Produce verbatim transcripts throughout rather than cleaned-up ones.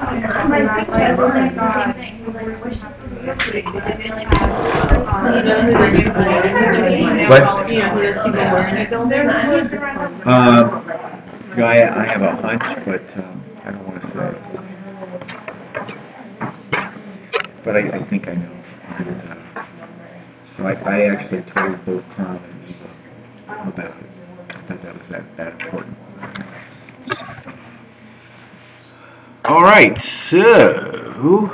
My sister says the same thing. He's like, I wish this was yesterday. But I feel like I You know who those people were in the building? What? You know who those people were in the building? Um, no, I, I have a hunch, but um, I don't want to say. But I, I think I know. And, uh, so I, I actually told both Tom and Eva about it. I thought that was that, that important. So. All right, so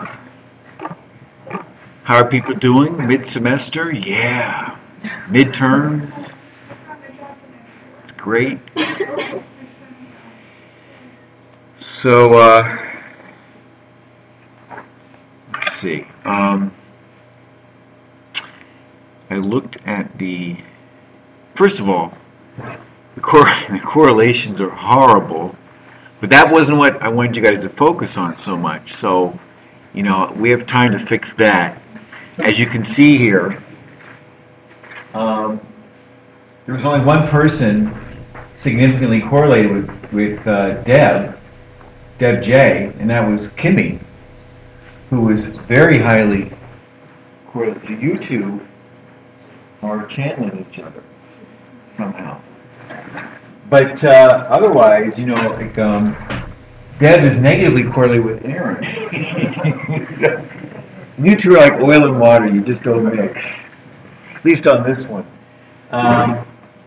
how are people doing? Mid-semester? Yeah. Midterms? It's great. So, uh, let's see. Um, I looked at the, first of all, the, cor- the correlations are horrible, but that wasn't what I wanted you guys to focus on so much. So, you know, we have time to fix that. As you can see here, um, there was only one person significantly correlated with, with uh, Deb, Deb J, and that was Kimmy, who was very highly correlated. So you two are channeling each other somehow. But uh, otherwise, you know, like um, Deb is negatively correlated with Aaron. So you two are like oil and water. You just don't mix. At least on this one. Um,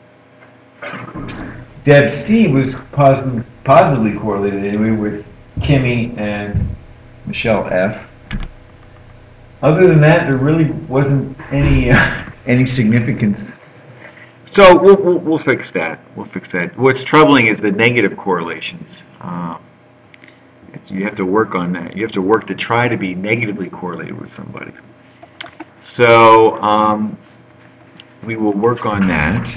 Deb C was positive, positively correlated anyway with Kimmy and Michelle F. Other than that, there really wasn't any uh, any significance. So we'll, we'll we'll fix that. We'll fix that. What's troubling is the negative correlations. Um, you have to work on that. You have to work to try to be negatively correlated with somebody. So um, we will work on that.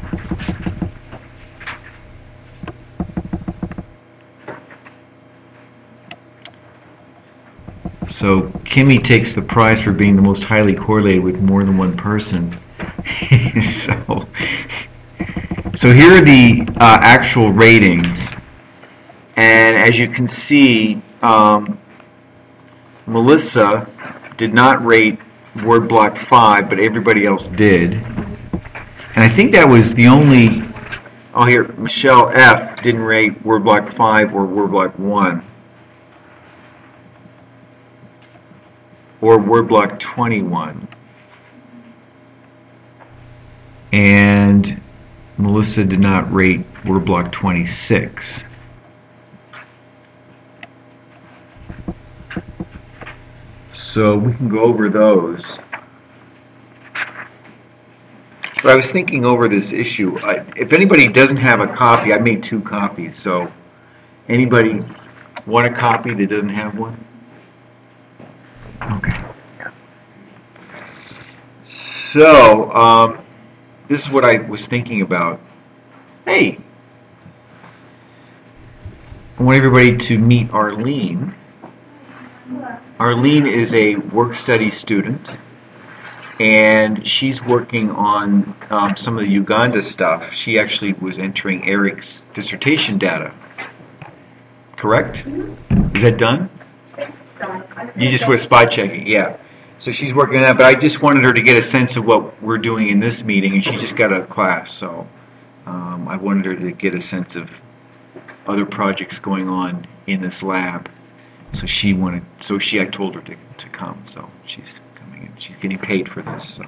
So Kimmy takes the prize for being the most highly correlated with more than one person. so, so here are the uh, actual ratings, and as you can see, um, Melissa did not rate word block five, but everybody else did. And I think that was the only. Oh, here Michelle F didn't rate word block five or word block one. Or word block twenty-one. And Melissa did not rate word block twenty-six. So we can go over those. But I was thinking over this issue. I, if anybody doesn't have a copy, I made two copies. So anybody want a copy that doesn't have one? Okay. So, um, this is what I was thinking about. Hey, I want everybody to meet Arlene. Arlene is a work-study student, and she's working on um, some of the Uganda stuff. She actually was entering Eric's dissertation data. Correct? Is that done? You just were spot checking, yeah. So she's working on that, but I just wanted her to get a sense of what we're doing in this meeting, and she just got out of class, so um, I wanted her to get a sense of other projects going on in this lab. So she wanted, so she, I told her to, to come, so she's coming in. She's getting paid for this. So.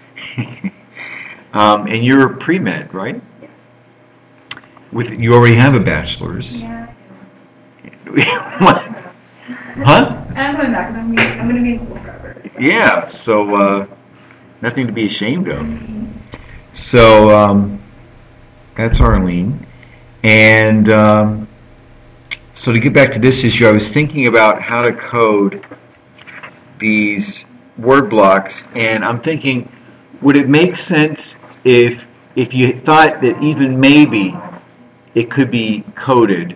um, and you're pre-med, right? Yeah. With you already have a bachelor's. Yeah. What? Huh? I'm coming back. I'm going I'm to be in school forever. Yeah, so uh, nothing to be ashamed of. So um, that's Arlene. And um, so to get back to this issue, I was thinking about how to code these word blocks, and I'm thinking, would it make sense if if you thought that even maybe it could be coded,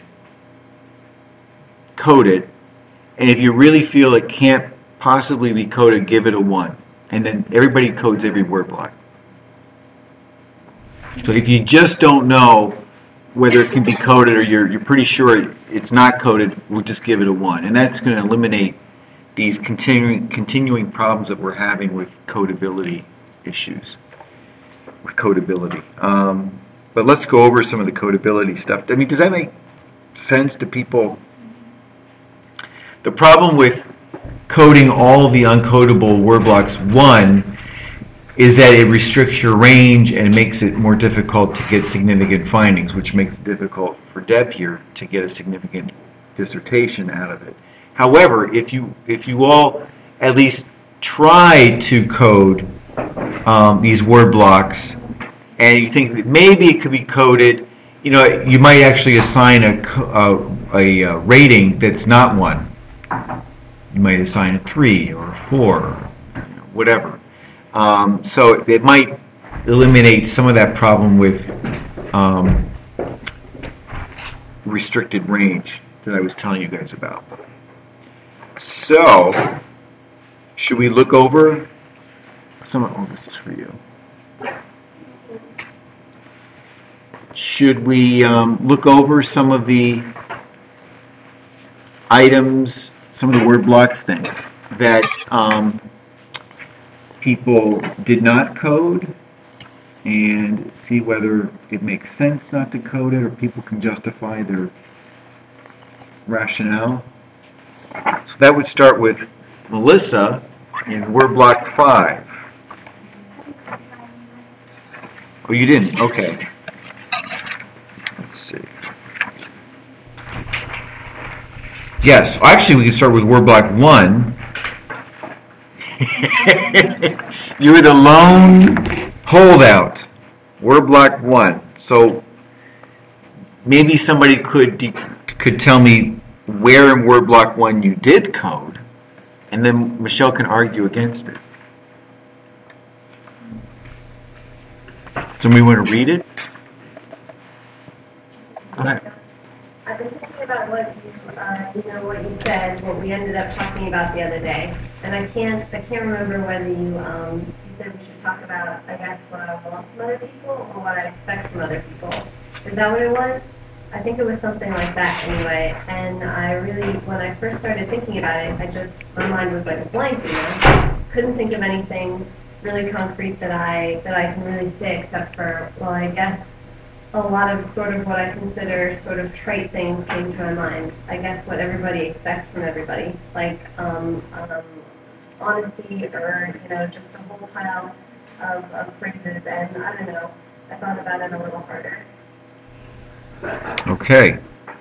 coded, and if you really feel it can't possibly be coded, give it a one. And then everybody codes every word block. So if you just don't know whether it can be coded or you're, you're pretty sure it's not coded, we'll just give it a one. And that's going to eliminate these continuing, continuing problems that we're having with codability issues. With codability. Um, but let's go over some of the codability stuff. I mean, does that make sense to people? The problem with coding all the uncodable word blocks one is that it restricts your range and it makes it more difficult to get significant findings, which makes it difficult for Deb here to get a significant dissertation out of it. However, if you if you all at least try to code um, these word blocks and you think that maybe it could be coded, you know, you might actually assign a, a, a, a rating that's not one. You might assign a three or a four, or, you know, whatever. Um, so it might eliminate some of that problem with um, restricted range that I was telling you guys about. So, should we look over some of, oh, this is for you. Should we um, look over some of the items, some of the word blocks things that um, people did not code and see whether it makes sense not to code it or people can justify their rationale? So that would start with Melissa in word block five. Oh, you didn't? Okay. Let's see. Yes, actually we can start with word block one. You were the lone holdout. Word block one. So maybe somebody could de- could tell me where in word block one you did code, and then Michelle can argue against it. Somebody want to read it? Go ahead. I've been thinking about what you, uh, you know, what you said, what we ended up talking about the other day, and I can't, I can't remember whether you, um, you said we should talk about, I guess, what I want from other people or what I expect from other people. Is that what it was? I think it was something like that anyway. And I really, when I first started thinking about it, I just, my mind was like a blank, you know. Couldn't think of anything really concrete that I that I can really say except for, well, I guess a lot of sort of what I consider sort of trite things came to my mind. I guess what everybody expects from everybody, like um, um, honesty or, you know, just a whole pile of, of phrases. And I don't know, I thought about it a little harder. Okay.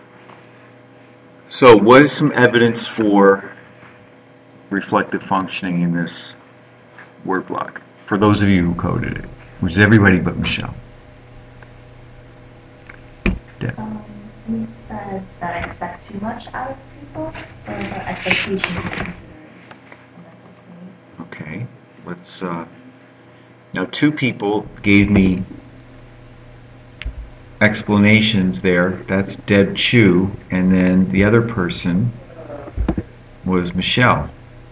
So what is some evidence for reflective functioning in this word block? For those of you who coded it, which is everybody but Michelle. Yeah. Um, uh, that I expect too much out of people, or that expectations considering. Okay. Let's, uh, now two people gave me explanations there. That's Deb Chu, and then the other person was Michelle.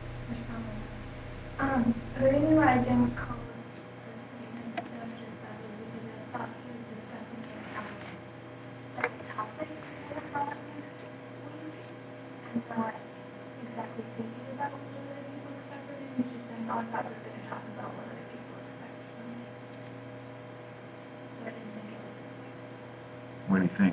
Um, the reason why I didn't call the statement that Doug just said was because I thought he was discussing it as like topics for product next week, and not exactly thinking about what other people expect from him. He's just saying, oh, I thought we were going to talk about what other people expect from me. So I didn't think it was. What do you think?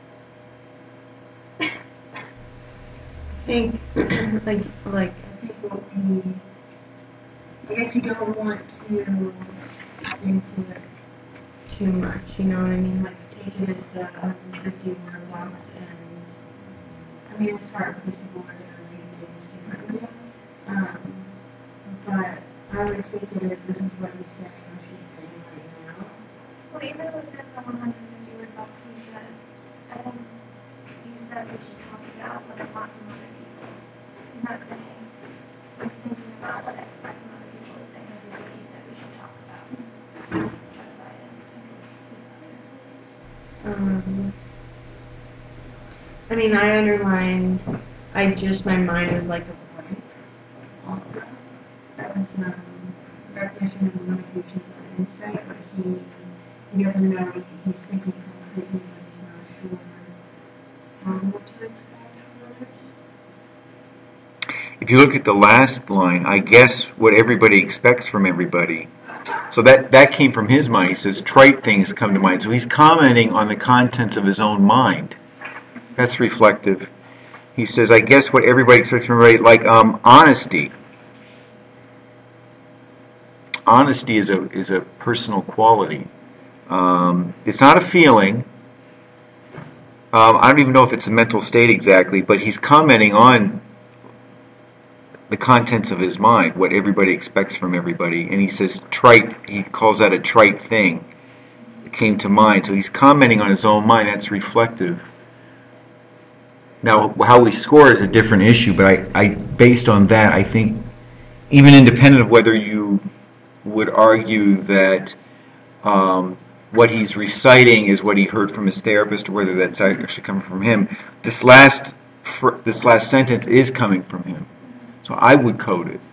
I think, like, like, I think what we, I guess you don't want to get into it too much, you know what I mean? Like, take it as the um, fifty word blocks, and I mean, it's hard because people are going to read things differently. Um, but I would take it as this is what he's saying or she's saying right now. Well, even within the one hundred fifty word box, he says, I think you said we should talk about what I want from other people. He's not saying, I'm thinking about what I expect from other people. He's saying, this is what you said we should talk about. That's why I didn't think it was Um, I mean, I underlined, I just, my mind was like a blank also. That was um, recognition of the limitations of insight, but he, he doesn't know, he, he's thinking concretely, but he's not for um, what to expect from others. If you look at the last line, I guess what everybody expects from everybody. So that, that came from his mind. He says trite things come to mind. So he's commenting on the contents of his own mind. That's reflective. He says, I guess what everybody expects from everybody, like um, honesty. Honesty is a is a personal quality. Um, it's not a feeling. Um, I don't even know if it's a mental state exactly, but he's commenting on the contents of his mind, what everybody expects from everybody, and he says trite. He calls that a trite thing that came to mind. So he's commenting on his own mind. That's reflective. Now, how we score is a different issue, but I, I based on that, I think, even independent of whether you would argue that um, what he's reciting is what he heard from his therapist, or whether that's actually coming from him. This last fr- this last sentence is coming from him, so I would code it.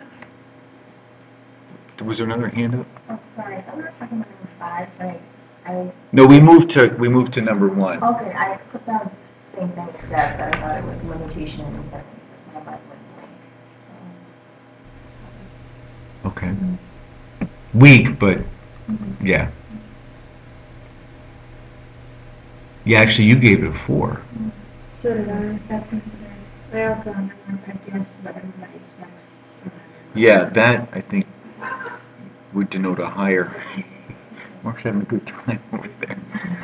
Was there another hand up? Oh, sorry, I thought we were talking about number five, but I, No, we moved to we moved to number one. okay, I put down the same thing as Deb, but I thought it was limitation and sentence, so my mind went blank. Okay. Weak, but yeah. Yeah, actually, you gave it a four. So did I. That's considered. I also underlined, I guess, what everybody expects from everybody. Yeah, that I think would denote a higher. Mark's having a good time over there.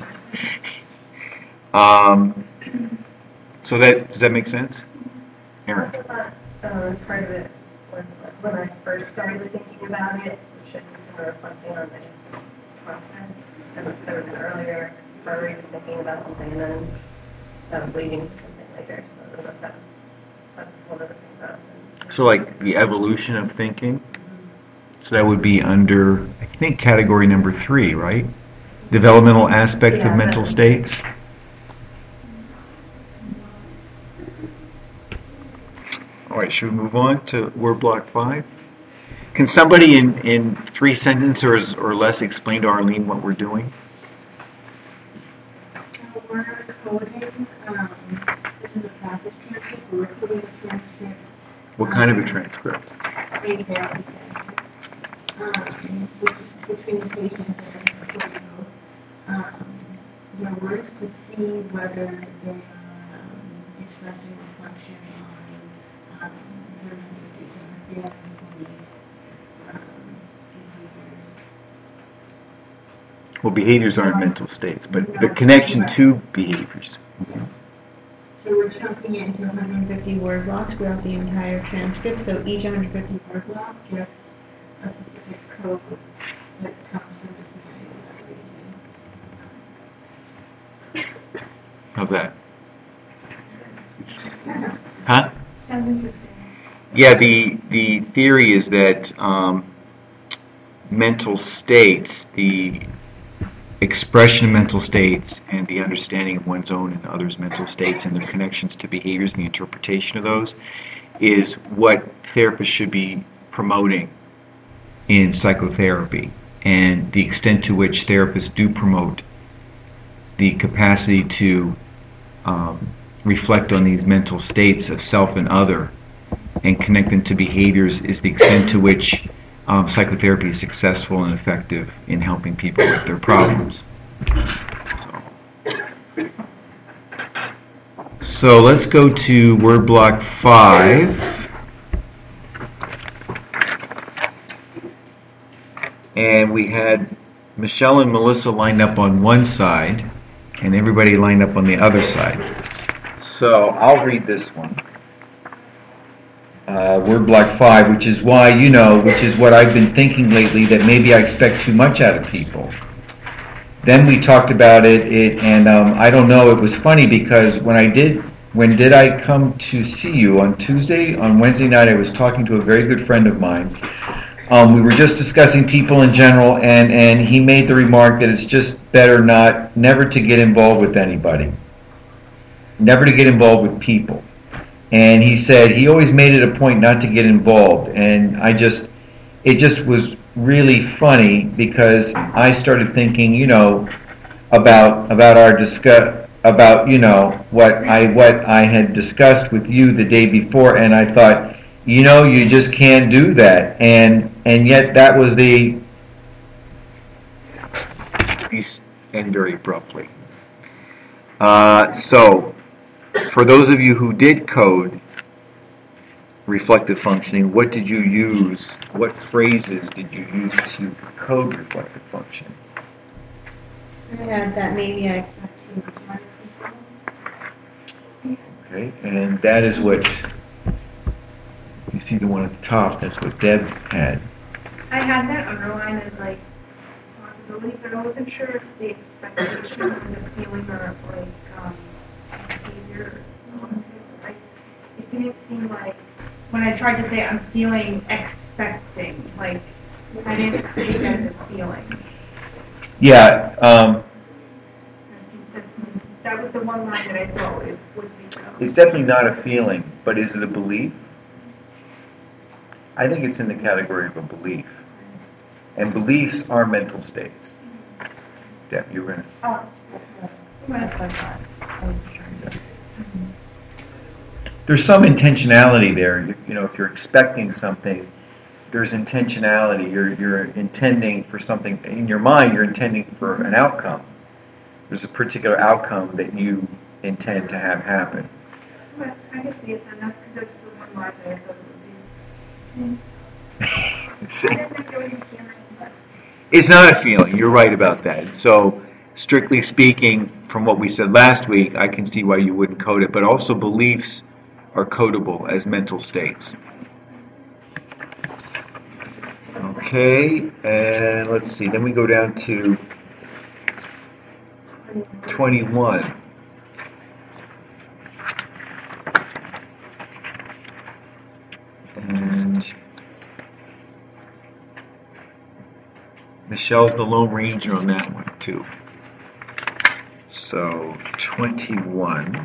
Um, so that does that make sense, I Aaron? also thought um, part of it was like when I first started thinking about it, which is kind of reflecting on, I guess, the process. And there was an earlier part where he was thinking about something, and then that was leading to something later. So I don't know if that's, that's one of the things I was thinking. So like the evolution of thinking. So that would be under, I think, category number three, right? Developmental aspects Yeah, of mental that- states. All right, should we move on to word block five? Can somebody in, in three sentences or, or less explain to Arlene what we're doing? So we're coding, um, this is a practice transcript, we're coding a transcript. What kind of a transcript? A therapy transcript. Um, bet- between the patient and the photo, um, their words to see whether they are um, expressing reflection on um, their mental states or their feelings, beliefs, um, behaviors. Well, behaviors aren't mental states, but the connection to behaviors. So we're chunking it into one hundred fifty word blocks throughout the entire transcript. So each one hundred fifty word block gets a specific code that comes from this manual that we're using. How's that? It's, huh? Sounds interesting. Yeah, the the theory is that um, mental states, the expression of mental states, and the understanding of one's own and others' mental states and their connections to behaviors and the interpretation of those is what therapists should be promoting in psychotherapy, and the extent to which therapists do promote the capacity to um, reflect on these mental states of self and other and connect them to behaviors is the extent to which um, psychotherapy is successful and effective in helping people with their problems. So, so let's go to word block five. And we had Michelle and Melissa lined up on one side and everybody lined up on the other side. So I'll read this one. Uh, word block five, which is why, you know, which is what I've been thinking lately, that maybe I expect too much out of people. Then we talked about it, it and um, I don't know, it was funny because when I did, when did I come to see you? On Tuesday? On Wednesday night I was talking to a very good friend of mine. Um, we were just discussing people in general, and, and he made the remark that it's just better not, never to get involved with anybody. Never to get involved with people. And he said he always made it a point not to get involved. And I just, it just was really funny because I started thinking, you know, about about our discuss about, you know, what I what I had discussed with you the day before, and I thought, you know, you just can't do that, and and yet that was the end very abruptly. Uh, so, for those of you who did code reflective functioning, what did you use? What phrases did you use to code reflective functioning? I had that maybe I expect too much out of people. Okay, and that is what you see the one at the top. That's what Deb had. I had that underlined as like possibility, but I wasn't sure if the expectation was a feeling or like um, behavior. Like, it didn't seem like when I tried to say I'm feeling expecting, like I didn't take it as a feeling. Yeah. Um, That was the one line that I thought it would be. it's definitely not a feeling, but is it a belief? I think it's in the category of a belief. And beliefs are mental states. Deb, you were going to... Oh, that's what I thought. I was trying to. There's some intentionality there. You, you know, if you're expecting something, there's intentionality. You're, you're intending for something. In your mind, you're intending for an outcome. There's a particular outcome that you intend to have happen. Well, I can see it enough because that's the one line that I thought it would be. See? I didn't think it was a feeling, but It's not a feeling. You're right about that. So, strictly speaking, from what we said last week, I can see why you wouldn't code it. But also, beliefs are codable as mental states. Okay, and let's see. Then we go down to twenty-one. And Michelle's the Lone Ranger on that one, too. So, twenty-one.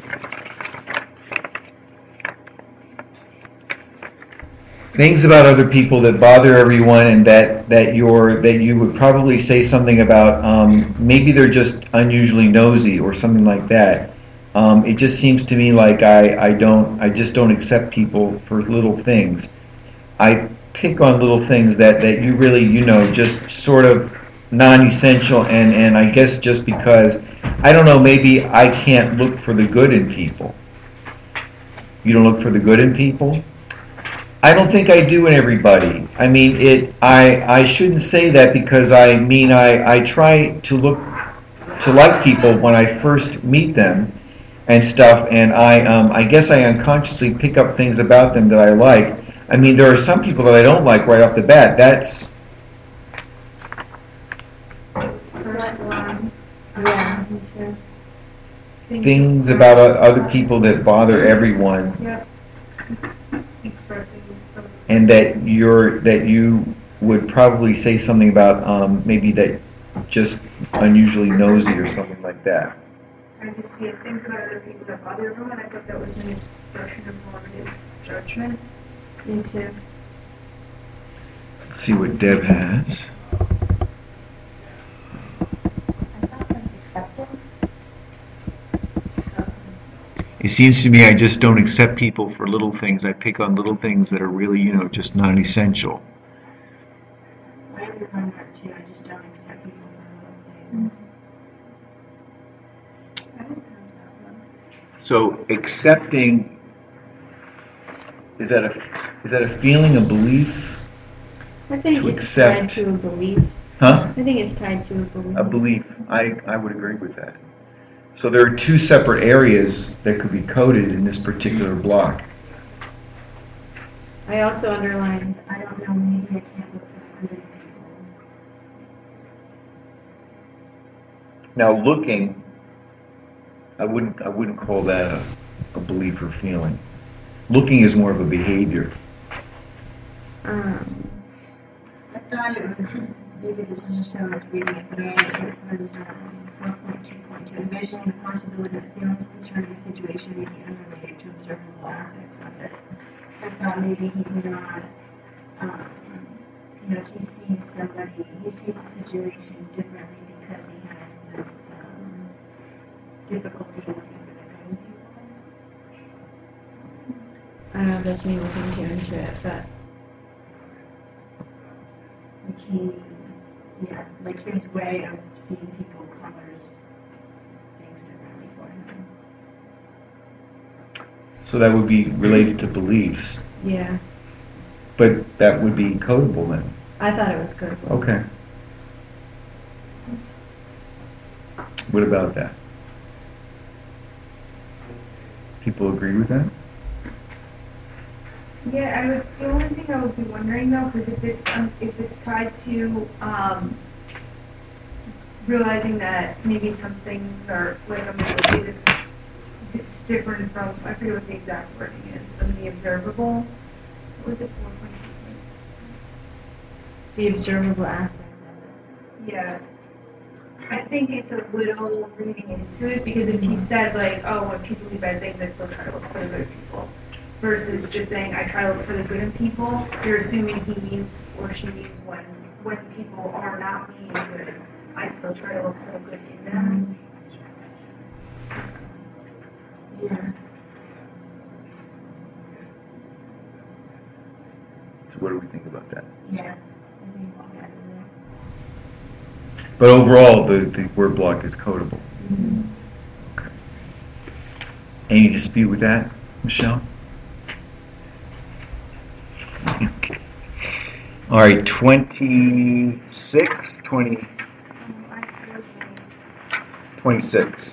Things about other people that bother everyone, and that that you're that you would probably say something about. Um, maybe they're just unusually nosy or something like that. Um, it just seems to me like I, I don't I just don't accept people for little things. I pick on little things that, that you really you know just sort of non-essential, and, and I guess just because I don't know, maybe I can't look for the good in people. You don't look for the good in people? I don't think I do in everybody. I mean, it. I I shouldn't say that because I mean I, I try to look to like people when I first meet them and stuff, and I um I guess I unconsciously pick up things about them that I like. I mean, there are some people that I don't like right off the bat. That's First one. Yeah, me too. things about o- other people that bother everyone, Yep. Expressing some. and that you're that you would probably say something about um, maybe that just unusually nosy or something like that. I just see things about other people that bother everyone. I thought that was an expression of normative judgment. Me too. Let's see what Deb has. I thought like acceptance. It seems to me I just don't accept people for little things. I pick on little things that are really, you know, just non-essential. I underline that too. I just don't accept people for little things. I didn't have that one. So accepting, is that a is that a feeling, a belief? I think To it's accept. tied to a belief. Huh? I think it's tied to a belief. A belief. I, I would agree with that. So there are two separate areas that could be coded in this particular block. I also underlined, I don't know, maybe I can't look for the good in people. Now looking, I wouldn't I wouldn't call that a, a belief or feeling. Looking is more of a behavior. Um, I thought it was, maybe this is just how I was reading it, but I, it was um, four point two point two, envisioning the possibility that feelings concerning the situation may be unrelated to observable aspects of it. I thought maybe he's not, um, you know, he sees somebody, he sees the situation differently because he has this, um, difficulty looking for the good people. I don't know if that's me looking too into it, but Like he, yeah, like his way of seeing people colors things differently for him. So that would be related to beliefs, yeah, but that would be codable then. I thought it was good. Okay. What about that? People agree with that? Yeah, I would, the only thing I would be wondering though, because if it's, um, if it's tied to, um, realizing that maybe some things are, like, I'm gonna say this, di- different from, I forget what the exact wording is, from the observable, what was it, four point two? The observable aspects of Yeah. I think it's a little reading into it, because if he said like, oh, when people do bad things, I still try to look for the good in people, versus just saying, I try to look for the good in people, you're assuming he means, or she means when, when people are not being good, I still try to look for the good in them. Yeah. So what do we think about that? Yeah. I think I'll get it. But overall, the, the word block is codable. Mm-hmm. Okay. Any dispute with that, Michelle? All right, twenty-six, twenty, twenty-six.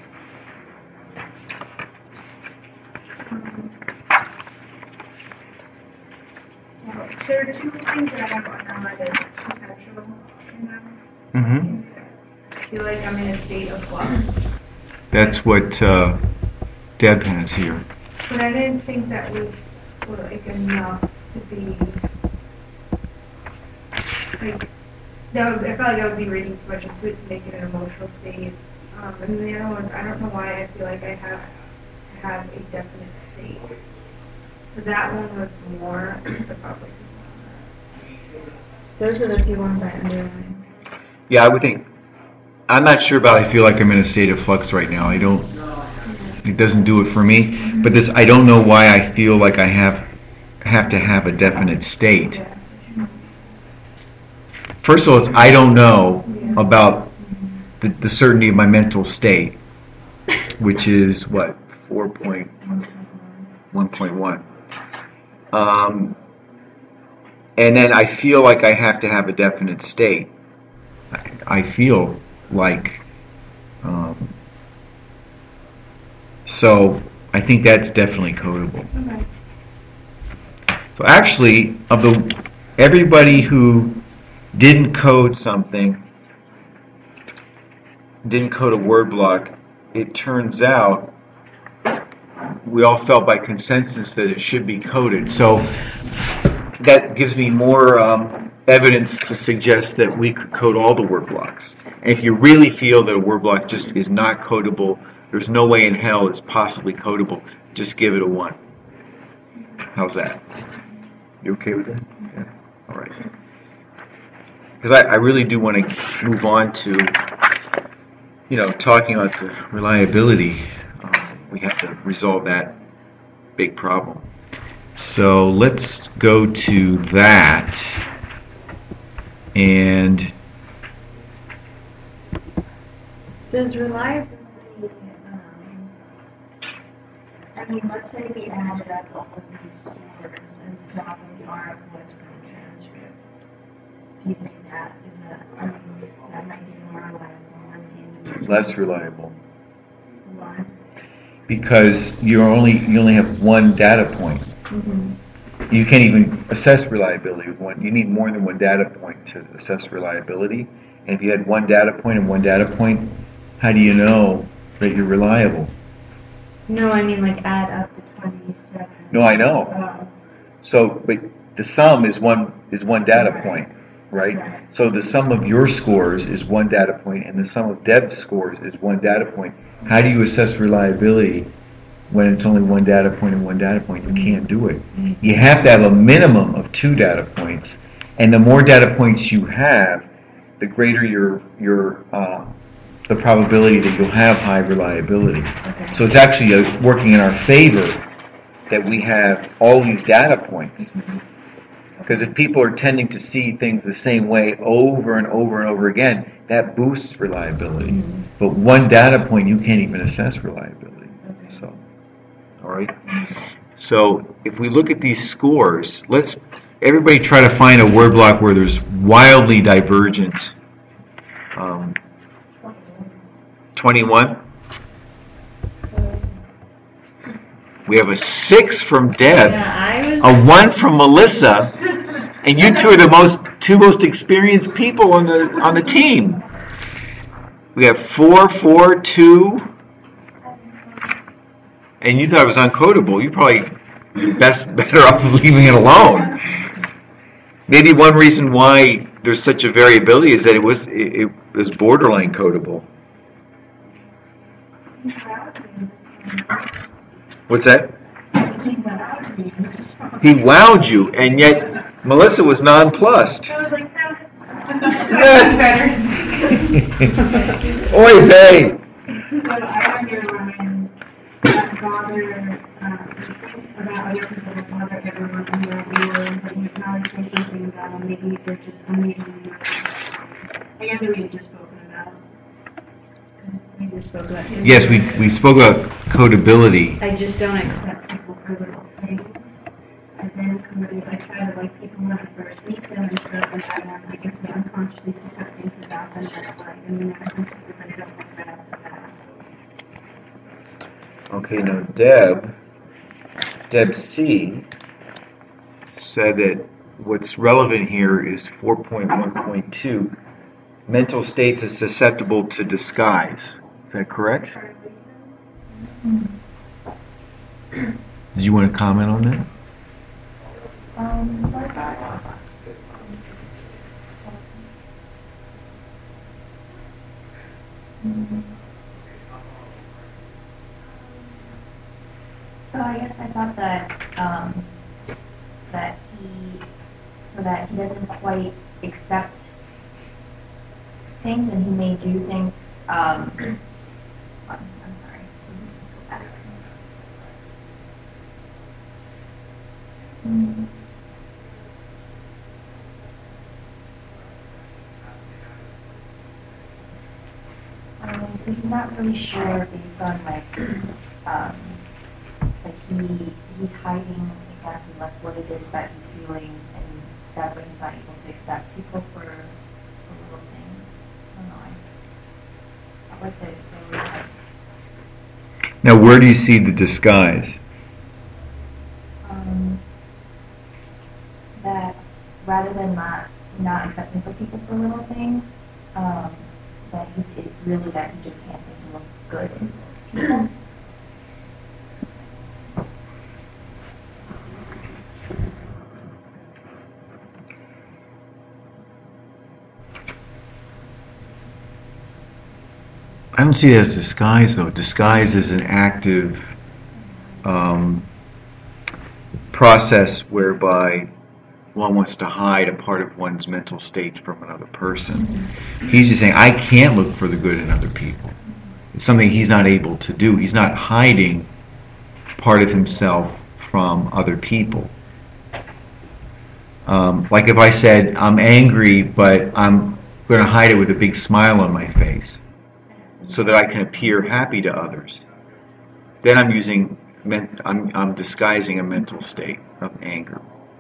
There are two things that I have underlined as potential in them. Mm-hmm. I feel like I'm in a state of flux, That's what uh, Deb has here. but I didn't think that was like enough to be like that would, I felt like I would be reading too much into it to make it an emotional state. Um, and the other one was I don't know why I feel like I have to have a definite state. So that one was more the public. Those are the two ones I underlined. Yeah, I would think. I'm not sure about I feel like I'm in a state of flux right now. I don't. It doesn't do it for me. But this, I don't know why I feel like I have have to have a definite state. First of all, it's I don't know about the, the certainty of my mental state, which is what four point one point one. Um, and then I feel like I have to have a definite state. I, I feel like. Um, so I think that's definitely codable. Okay. So actually, of the everybody who didn't code something, didn't code a word block, it turns out we all felt by consensus that it should be coded. So that gives me more um, evidence to suggest that we could code all the word blocks. And if you really feel that a word block just is not codable, there's no way in hell it's possibly codable, just give it a one. How's that? You okay with that? Yeah. All right. Because I, I really do want to move on to, you know, talking about the reliability. Um, we have to resolve that big problem. So let's go to that. And Does reliability, um, I mean, let's say we added up all of these scores and saw that the R F was from the transcript. Do you think that is that, I mean, that might be more reliable than the less reliable. one? Because you only you only have one data point. mm-hmm. You can't even assess reliability with one. You need more than one data point to assess reliability. And if you had one data point and one data point, how do you know that you're reliable? No, I mean like add up The twenty-seven. No, I know. Oh, So, but the sum is one is one data point, right? right. So the sum of your scores is one data point, and the sum of Deb's scores is one data point. How do you assess reliability when it's only one data point and one data point? You can't do it. You have to have a minimum of two data points, and the more data points you have, the greater your your uh, the probability that you'll have high reliability. So it's actually uh, working in our favor that we have all these data points. Because if people are tending to see things the same way over and over and over again, that boosts reliability. Mm-hmm. But one data point, you can't even assess reliability. Okay. So, all right. So if we look at these scores, let's everybody try to find a word block where there's wildly divergent. Um, twenty-one. We have a six from Deb, Yeah, I was. a one from Melissa, and you two are the most two most experienced people on the on the team. We have four, four, two, and you thought it was uncodable. You probably best better off leaving it alone. Maybe one reason why there's such a variability is that it was it, it was borderline codable. What's that? He wowed you, and yet Melissa was nonplussed. I was like, no, that's better. Oy vey! So I underline that bother, uh, about other people that bother everyone in your view, but you acknowledge say something about them, maybe they're just amazing. I guess we had just spoken about. We just spoke about him. Yes, we we spoke about codability. I just don't accept. Accept people for little things. And then come I try to like people when I first meet them and stuff, and I, um, I guess I unconsciously pick up things about them that I like, and then ask them to do, but I don't like that after that. Okay, now Deb, Deb C said that what's relevant here is four point one point two. Mental states is susceptible to disguise. Is that correct? Did you want to comment on that? Um, what about? So I guess I thought that, um, that he, so that he doesn't quite accept things and he may do things, um, I'm I'm sorry. Go back. Mm. Um, so he's not really sure based on like, um, like he, he's hiding exactly like what it is that he's feeling, and that's why he's not able to accept people for, for little things. I don't know. I, I like that there was like, Now, where do you see the disguise? um, that rather than not not accepting for people for little things, um, that he, it's really that he just can't make him look good in people. I don't see it as disguise, though. Disguise is an active um, process whereby one wants to hide a part of one's mental state from another person. He's just saying, I can't look for the good in other people. It's something he's not able to do. He's not hiding part of himself from other people. Um, like if I said, I'm angry, but I'm going to hide it with a big smile on my face, so that I can appear happy to others. Then I'm using, I'm, I'm disguising a mental state of anger.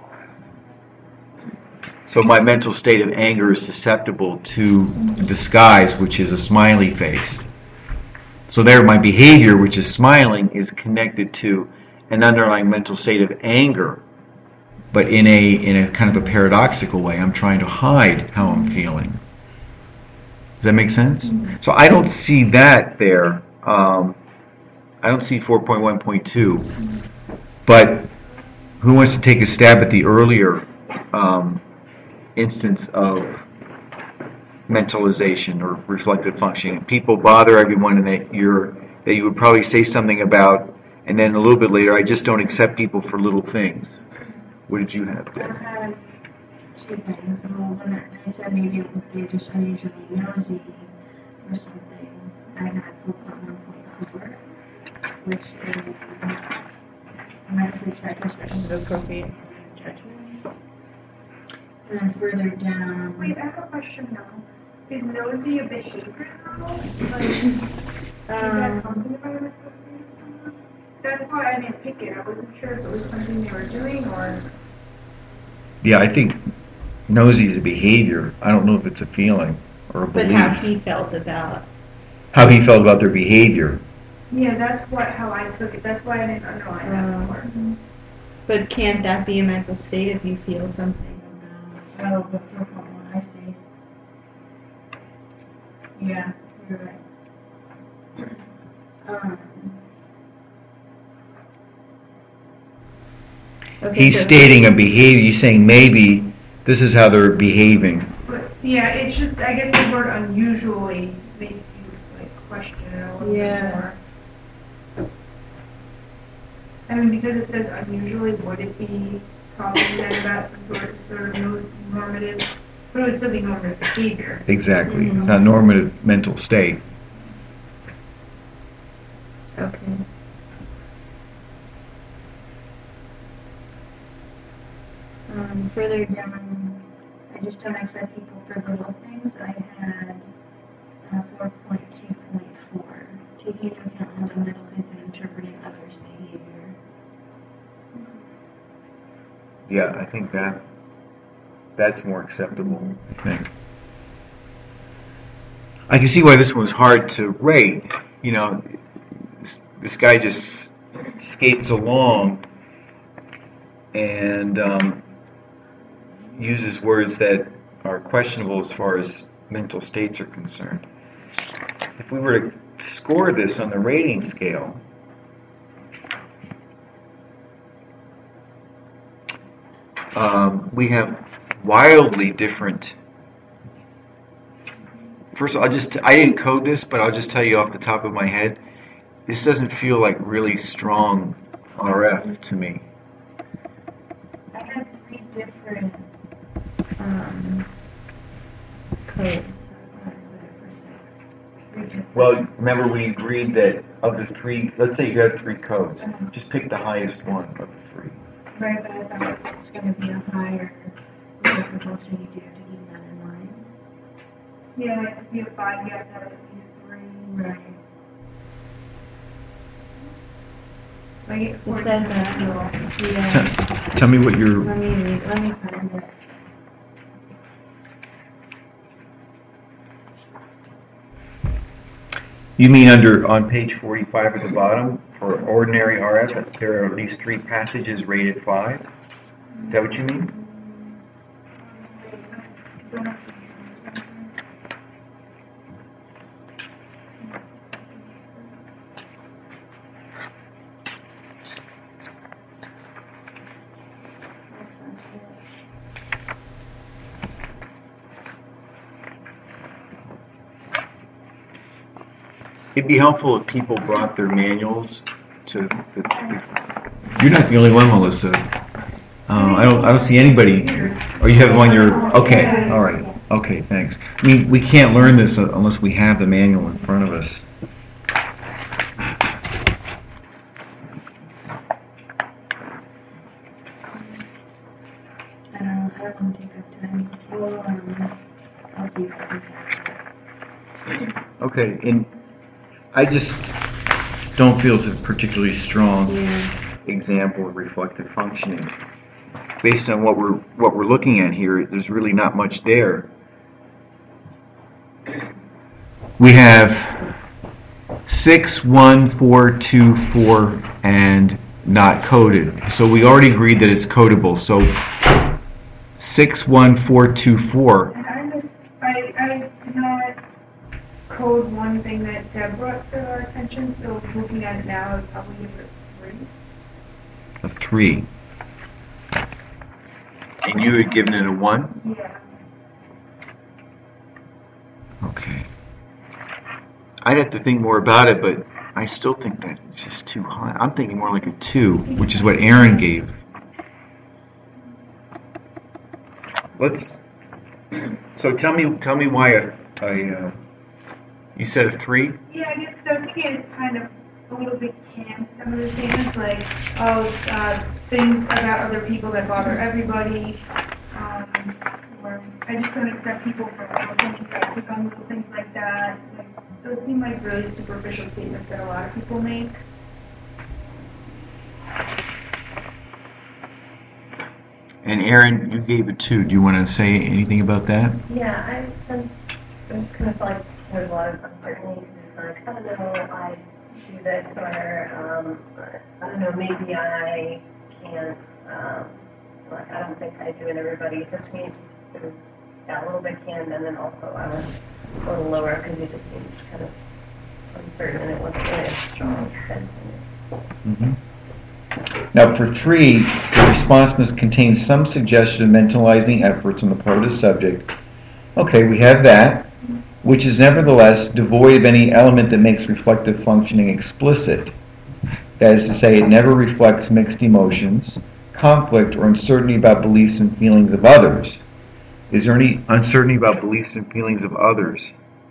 So my mental state of anger is susceptible to disguise, which is a smiley face. So there, my behavior, which is smiling, is connected to an underlying mental state of anger, but in a in a kind of a paradoxical way. I'm trying to hide how I'm feeling. Does that make sense? Mm-hmm. So I don't see that there. Um, I don't see four point one point two. Mm-hmm. But who wants to take a stab at the earlier um, instance of mentalization or reflective functioning? People bother everyone, and that you're that you would probably say something about, and then a little bit later, I just don't accept people for little things. What did you have there? I had two things. Well, when I said maybe they're just unusually nosy or something. I had four point one point four, which is mentally psychospecialist of appropriate judgments. And then further down. Wait, I have a question now. Is nosy a behavior though? Like, is that Um, something about a mental state or something? That's why I didn't pick it. I wasn't sure if it was something they were doing or. Yeah, I think nosy is a behavior. I don't know if it's a feeling or a but belief. how he felt about. How he felt about their behavior. Yeah, that's what how I took it. That's why I didn't underline that Um, before. But can't that be a mental state if you feel something about? Oh, but four point one, I see. Yeah, you're right. Um, Okay, He's so- stating a behavior. He's saying maybe this is how they're behaving. But yeah, it's just I guess the word unusually makes you like question it a little Yeah. bit more. I mean, because it says unusually, would it be talking then about some sort of, sort of no- normative, but it would still be normative behavior. Exactly. Mhm. It's not normative mental state. Okay. um, further down, I just don't accept people for little things. I had uh, four point two point four, taking into account mental mental states and interpreting others' behavior. Yeah, I think that that's more acceptable. I think. I can see why this one's hard to rate. You know, this, this guy just skates along and um, uses words that are questionable as far as mental states are concerned. If we were to score this on the rating scale, um, we have wildly different. First, I'll just, I didn't code this, but I'll just tell you off the top of my head, this doesn't feel like really strong R F to me. I had three different Um, codes. so I put it for six. Three different. Well, remember we agreed that of the three, let's say you have three codes, Uh-huh. just pick the highest one of the three. Right, but I thought it's going to be a higher proportion you do to keep that in mind. Yeah, it has to be a five, you have to have at least three. Right. Like it It according says to that, manual. so, yeah. Tell, tell me what you're. Let me read, let me find it. You mean under, on page forty-five at the bottom, for ordinary R F, there are at least three passages rated five? Is that what you mean? It'd be helpful if people brought their manuals to the, the You're not the only one, Melissa. Uh, I don't. I don't see anybody. Or you have them on your. Okay. All right. Okay. Thanks. I mean, we can't learn this unless we have the manual in front of us. I don't, I don't want to take up time. Well, um, I'll see if I can find it. Okay, and I just don't feel it's a particularly strong Yeah. example of reflective functioning. Based on what we're what we're looking at here, there's really not much there. We have six, one, four, two, four, and not coded. So we already agreed that it's codable. So six, one, four, two, four. And I just, I, I did not code one thing that Deb brought to our attention, so looking at it now, I'd probably give it a three. A three. And you had given it a one? Yeah. Okay. I'd have to think more about it, but I still think that it's just too high. I'm thinking more like a two, which is what Aaron gave. Let's. So tell me, tell me why a, a uh, You said a three? Yeah, I guess, because I was thinking it's kind of a little bit canned, some of the statements, like, oh, uh, things about other people that bother everybody, um, or I just don't accept people for little things, I click on little things like that. Like, those seem like really superficial statements that a lot of people make. And Aaron, you gave it two. Do you want to say anything about that? Yeah, I sense, I just kind of feel like there's a lot of uncertainty, because it's like, I don't know, I do this, or, um, I don't know, maybe I can't, um, like, I don't think I do it, everybody, so to me, it just, it was, yeah, a little bit canned, and then also I went a little lower, because it just seemed kind of uncertain, and it wasn't really a strong sense in it. Mm-hmm. Now, for three, the response must contain some suggestion of mentalizing efforts on the part of the subject. Okay, we have that, which is nevertheless devoid of any element that makes reflective functioning explicit. That is to say, it never reflects mixed emotions, conflict, or uncertainty about beliefs and feelings of others. Is there any uncertainty about beliefs and feelings of others?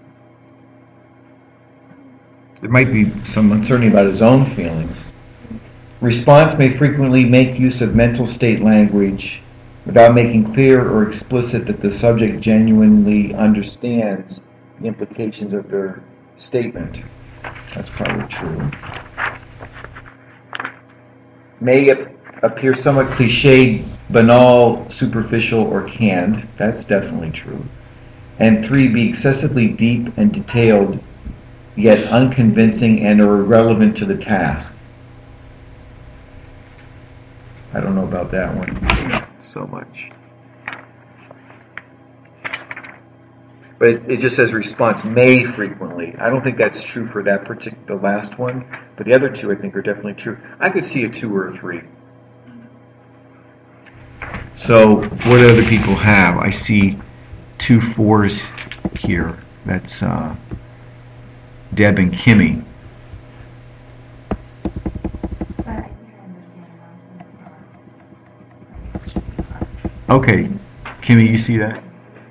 There might be some uncertainty about his own feelings. Response may frequently make use of mental state language without making clear or explicit that the subject genuinely understands the implications of their statement. That's probably true. May appear somewhat cliched, banal, superficial, or canned. That's definitely true. And three, be excessively deep and detailed, yet unconvincing and or irrelevant to the task. I don't know about that one so much. But it, it just says response may frequently. I don't think that's true for that particular, the last one, but the other two I think are definitely true. I could see a two or a three. So what do other people have? I see two fours here. That's uh, Deb and Kimmy. Okay, Kimmy, you see that?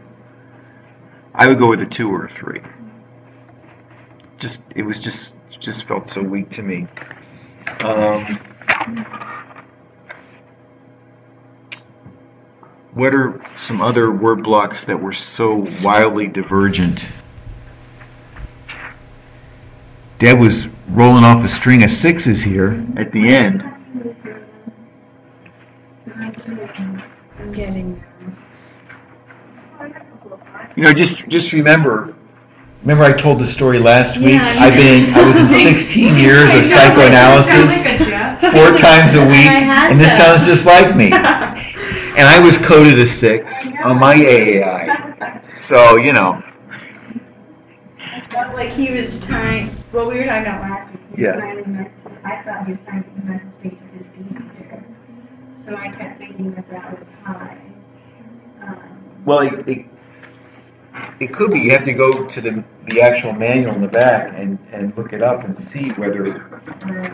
I would go with a two or a three. Just, it was just, just felt so weak to me. Um, what are some other word blocks that were so wildly divergent? Deb was rolling off a string of sixes here at the end. I'm getting You know, just just remember. Remember, I told the story last week. Yeah, I've been I was in sixteen years of psychoanalysis, four times a week, and this sounds just like me. And I was coded a six on my A A I. So you know. I felt like he was trying. What we were talking about last week. He was Yeah. trying to mental, I thought he was trying to get the mental states of his behavior. So I kept thinking that that was high. Um, Well, it, it it could be. You have to go to the the actual manual in the back and and look it up and see whether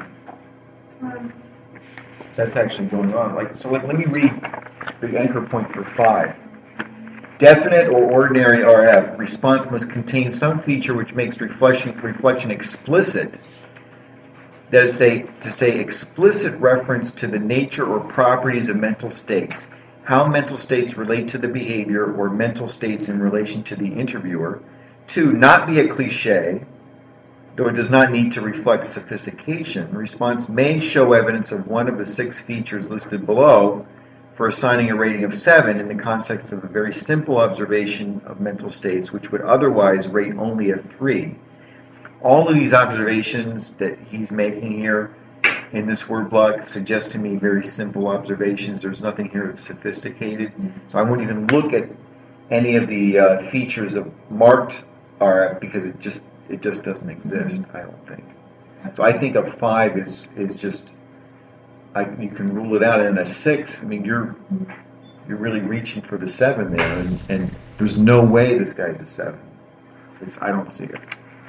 that's actually going on. Like, so let, let me read the anchor point for five. Definite or ordinary R F response must contain some feature which makes reflection reflection explicit. That is say, to say explicit reference to the nature or properties of mental states, how mental states relate to the behavior or mental states in relation to the interviewer. Two, not be a cliche, though it does not need to reflect sophistication. The response may show evidence of one of the six features listed below for assigning a rating of seven in the context of a very simple observation of mental states, which would otherwise rate only a three. All of these observations that he's making here in this word block suggest to me very simple observations. There's nothing here that's sophisticated. So I won't even look at any of the uh, features of marked R F because it just it just doesn't exist, I don't think. So I think a five is is just, I, you can rule it out. And a six, I mean, you're you're really reaching for the seven there, and, and there's no way this guy's a seven. It's, I don't see it.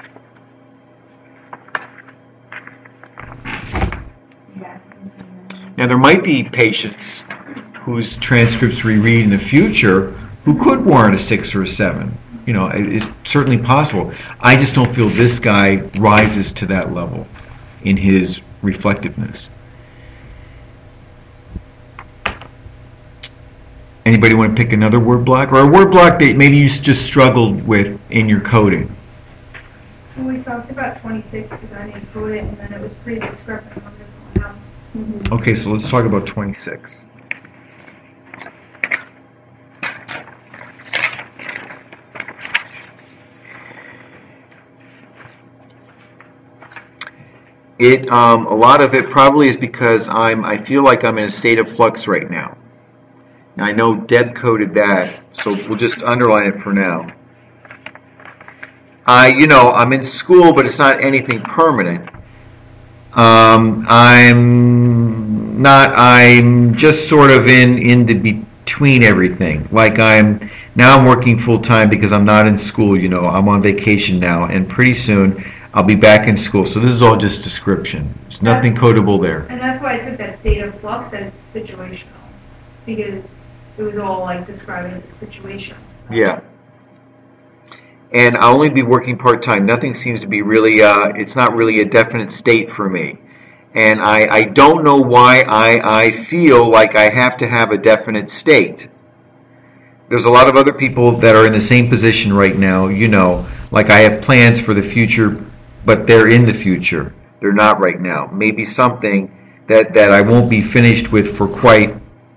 Now, there might be patients whose transcripts we read in the future who could warrant a six or a seven. You know, it, it's certainly possible. I just don't feel this guy rises to that level in his reflectiveness. Anybody want to pick another word block? Or a word block that maybe you just struggled with in your coding? Well, we talked about twenty-six because I didn't code it, and then it was pretty discrepant on everyone else. Mm-hmm. Okay, so let's talk about twenty-six. It um, a lot of it probably is because I'm I feel like I'm in a state of flux right now. Now I know Deb coded that, so we'll just underline it for now. I you know I'm in school, but it's not anything permanent. Um, I'm not. I'm just sort of in in the between everything. Like I'm now I'm working full time because I'm not in school. You know, I'm on vacation now, and pretty soon I'll be back in school. So this is all just description. There's nothing codable there. And that's why I took that state of flux as situational, because it was all like describing the situation. Yeah. And I'll only be working part-time. Nothing seems to be really, uh, it's not really a definite state for me. And I, I don't know why I, I feel like I have to have a definite state. There's a lot of other people that are in the same position right now, you know, like I have plans for the future, but they're in the future. They're not right now. Maybe something that, that I won't be finished with for quite...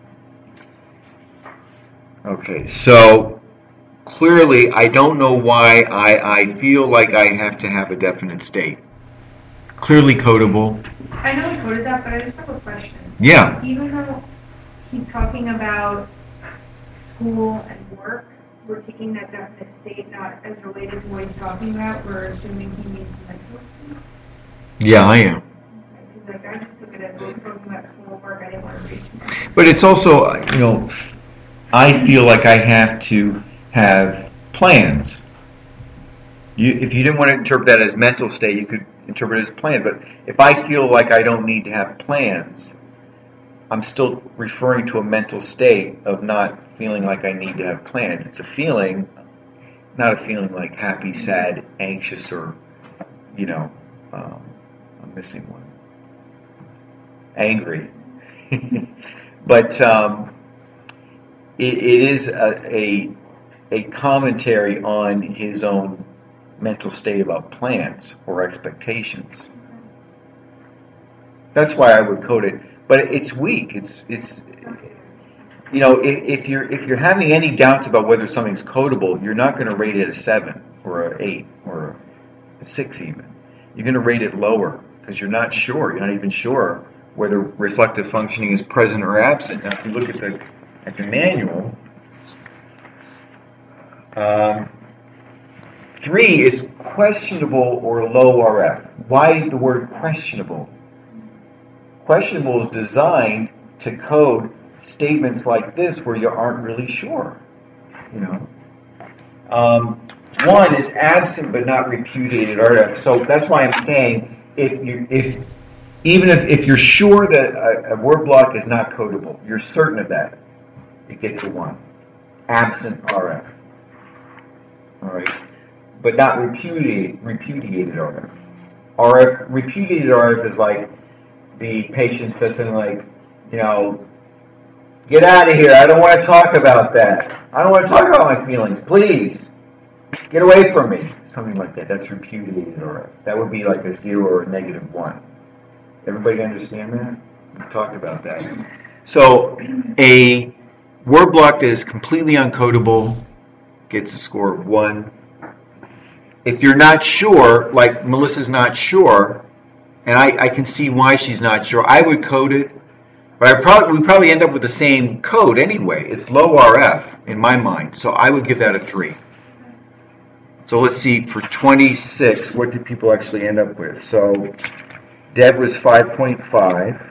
Okay, so... Clearly, I don't know why I, I feel like I have to have a definite state. Clearly codable. I know he coded that, but I just have a question. Yeah. Even though he's talking about school and work, we're taking that definite state not as related to what he's talking about. We're assuming he means mental state. Yeah, I am. Because like I just took it as we're talking about school and work. I didn't want to read. But it's also, you know, I feel like I have to have plans. You, if you didn't want to interpret that as mental state, you could interpret it as plans. But if I feel like I don't need to have plans, I'm still referring to a mental state of not feeling like I need to have plans. It's a feeling, not a feeling like happy, sad, anxious, or, you know, um, I'm missing one. Angry. But um, it, it is a, a a commentary on his own mental state about plans or expectations. That's why I would code it, but it's weak. It's it's you know if, if you're if you're having any doubts about whether something's codable, you're not going to rate it a seven or an eight or a six even. You're going to rate it lower because you're not sure. You're not even sure whether reflective functioning is present or absent. Now, if you look at the at the manual. Um, three is questionable or low R F. Why the word questionable? Questionable is designed to code statements like this where you aren't really sure. You know. Um, one is absent but not repudiated R F. So that's why I'm saying if you if even if, if you're sure that a, a word block is not codable, you're certain of that, it gets a one. Absent R F. All right, but not repudiated, repudiated R F. R F. Repudiated R F is like the patient says something like, you know, get out of here. I don't want to talk about that. I don't want to talk about my feelings. Please, get away from me. Something like that. That's repudiated R F. That would be like a zero or a negative one. Everybody understand that? We talked about that. So a word block that is completely uncodable gets a score of one. If you're not sure, like Melissa's not sure, and I, I can see why she's not sure, I would code it, but I probably we probably end up with the same code anyway. It's low R F in my mind, so I would give that a three. So let's see, for twenty-six, what did people actually end up with? So Deb was five point five.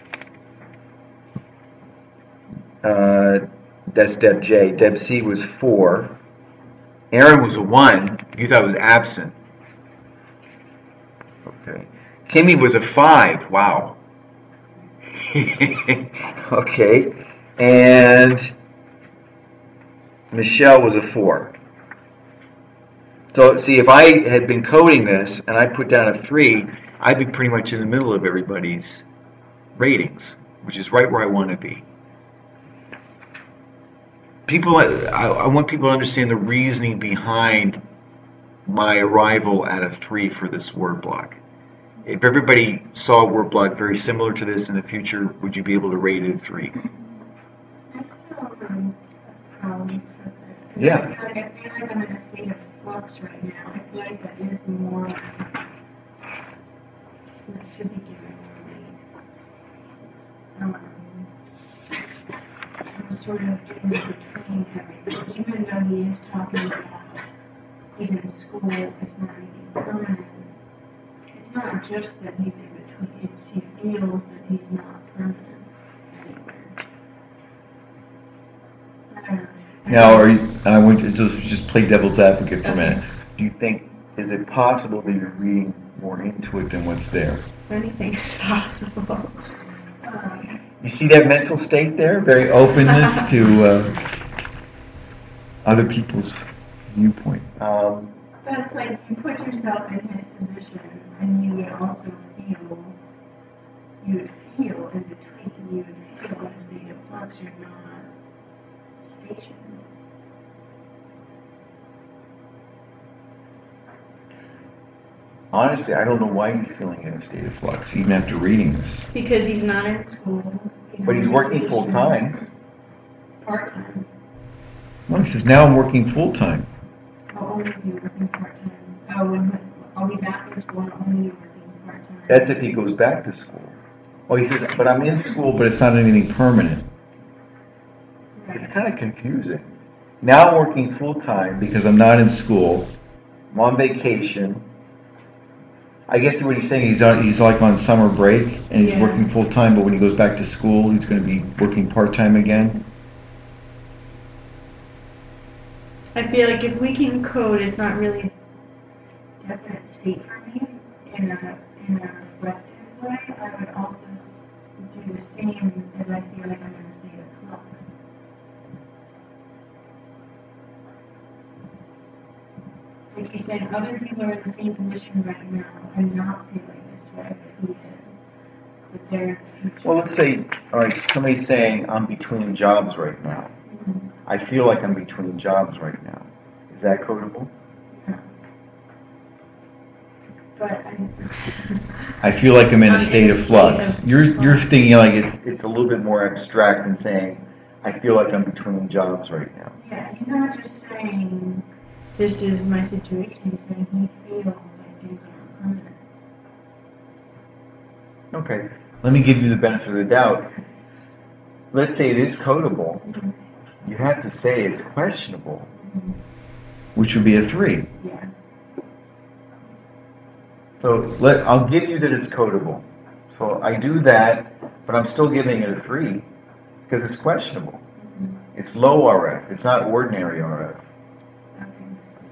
Uh, that's Deb J. Deb C was four. Aaron was a one. You thought it was absent. Okay. Kimmy was a five. Wow. Okay. And Michelle was a four. So see, if I had been coding this and I put down a three, I'd be pretty much in the middle of everybody's ratings, which is right where I want to be. People, I, I want people to understand the reasoning behind my arrival at a three for this word block. If everybody saw a word block very similar to this in the future, would you be able to rate it a three? I still um, problems with it. Yeah. I feel, like, I feel like I'm in a state of flux right now. I feel like that is more that should be given more weight. Um, I'm sort of getting between everything. Even though he is talking about he's in school, it's not anything permanent. It's not just that he's in between, it's he feels that he's not permanent anywhere. I don't know. Now, are you, I want you to just, just play devil's advocate for a minute. Do you think, is it possible that you're reading more into it than what's there? Anything's possible. Um, You see that mental state there? Very openness to uh, other people's viewpoint. Um, But it's like you put yourself in his position, and you would also feel, you would feel in between, you would feel in a state of flux. You're not stationed. Honestly, I don't know why he's feeling in a state of flux, even after reading this. Because he's not in School. but he's working full time. Part time. Well, he says, now I'm working full time. I'll only be working part time. Oh, when I'll be back in school and only be working part time. That's if he goes back to school. Oh, he says, but I'm in school, But it's not anything permanent. it's kind of confusing. Now I'm working full time because Because I'm not in school. I'm on vacation. I guess what he's saying, He's on, he's like on summer break and he's Yeah. working full time, but when he goes back to school, he's going to be working part time again. I feel like if we can code, it's not really. Definite state for me in a in a reflective way. I would also s- do the same as I feel like I'm in a state of flux. Like you said, other people are in the same position right now and not feeling this way that he is, but they're in the future. well, let's say, all right, somebody's saying I'm between jobs right now. Mhm. I feel like I'm between jobs right now. Is that codable? But I, I feel like I'm in a I'm state in a of state flux. of You're you're flux. thinking like it's It's a little bit more abstract than saying I feel like I'm between jobs right now. yeah, he's not just saying This is my situation. he's saying he feels like things aren't permanent. Okay, let me give you the benefit of the doubt. Let's say it is codable. You have to say it's questionable. which would be a three. Yeah. So let I'll give you that it's codable. So I do that, but I'm still giving it a three because it's questionable. It's low R F. It's not ordinary R F. Okay.